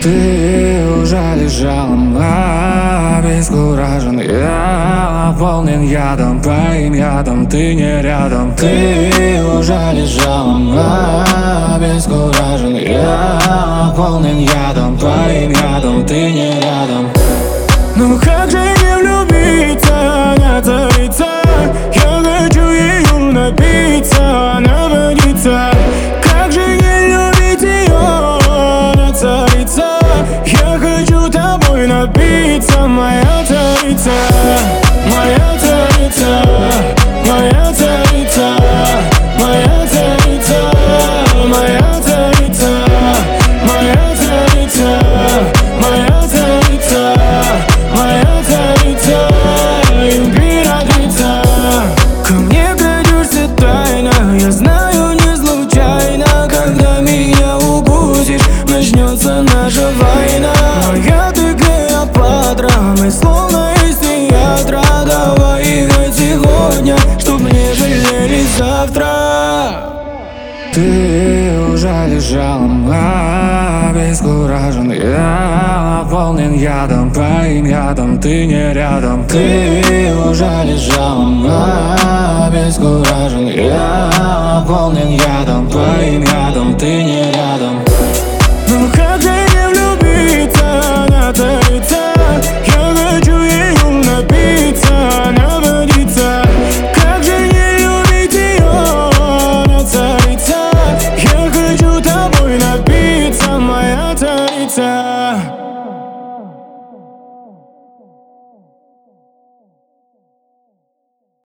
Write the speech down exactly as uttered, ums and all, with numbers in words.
Ты уже лежал, обескуражен. Я наполнен ядом, твоим ядом, ты не рядом. Ты уже лежал, обескуражен. Я наполнен ядом, твоим ядом, ты не рядом. Ну как же не влюбиться, нацелиться? Я хочу ее напиться, наводиться. Как же не любить ее, нацелиться? Я хочу тобой напиться, моя царица, моя царица, моя царица, моя царица, моя царица, моя царица, моя царица, моя царица, императрица. Ко мне крадешься тайно, я знаю не случайно. Когда меня укусишь, начнется наша война. Моя ты Клеопатра, мы словно из театра. Давай играть сегодня, чтоб не жалели завтра. Ты уже лежал, обескуражен. Я наполнен ядом, твоим ядом, ты не рядом. Ты уже лежал, обескуражен. Я наполнен ядом, твоим ядом, ты не рядом.